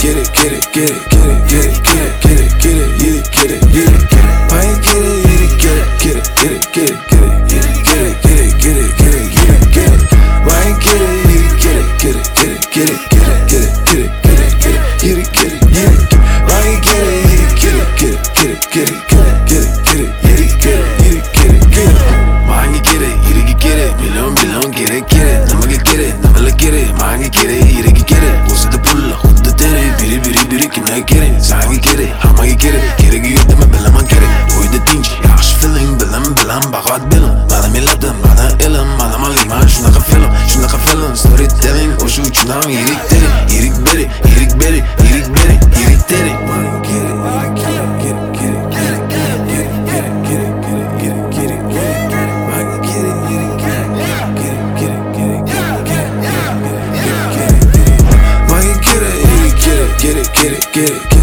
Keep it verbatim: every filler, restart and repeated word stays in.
get it, get it, get it, get it, get it, get it, get it, get it, get it, get it, get it. Why ain't get it, get it, get it, get it, get it, get it, get it, get it, get it, get it, get it, get it, get it. Why ain't get it, get it, get it, get it, get it, get it, get it, get it, get it, get it, get it, get it, get it. Why ain't get it, get it, get it, get it, get it, get it, get it, get it, get it, get it, get it, get it. Why ain't get it, get it, get it, milyon milyon get it, get it. Nama get it, nama get it, why ain't get it, get it. Olsa da pulla, hudda tere, biri biri biri kimler get it. Sanki get it, ama get it, gerek yok deme bilemem gerek. Uydu dinç, yaxşı feeling, bilem bilem, bakat bilim. Bana miladım, bana ilim, bana malima, şunaka film, şunaka film. Storytelling, o şu uçundan yerik deri, yerik beri, yerik beri, yerik beri, yerik deri. Why ain't get it, get it, get it, get it, get it, get it, get it, get it, get it, get it, get it, get it, get it, get it. Why ain't get it, get it, get it, get it, get it, get it, get it, get it, get it, get it, get it, get it. Why ain't get it, get it, get it, get it, get it.